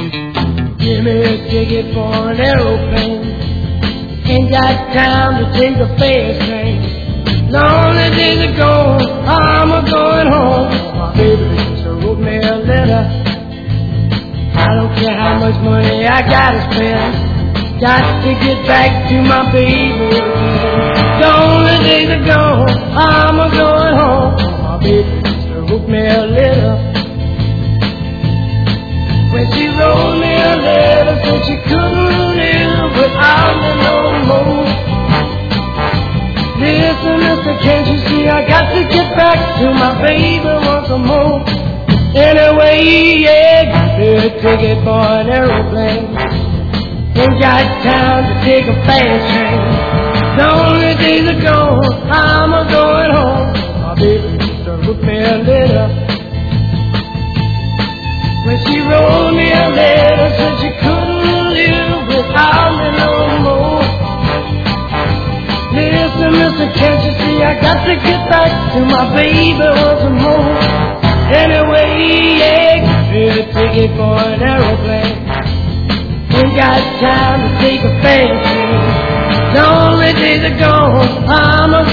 Give me a ticket for an aeroplane. Ain't got time to take a fast train. Lonely days are gone, I'm a-going home. My baby just wrote me a letter. I don't care how much money I gotta spend. Got to get back to my baby. Lonely days are gone, I'm a-going home. My baby just wrote me a letter. When she wrote me a letter, said she couldn't live without me no more. Listen, mister, can't you see I got to get back to my baby once more. Anyway, yeah, give me a ticket for an aeroplane. Ain't got time to take a fast train. The only days are gone, I'm a-going home. My baby just wrote me a letter. When she wrote me a letter, said she couldn't live without me no more. Listen, mister, can't you see I got to get back to my baby once more. Anyway, yeah, give me a ticket for an aeroplane. Ain't got time to take a fast train. The only days are gone, I'm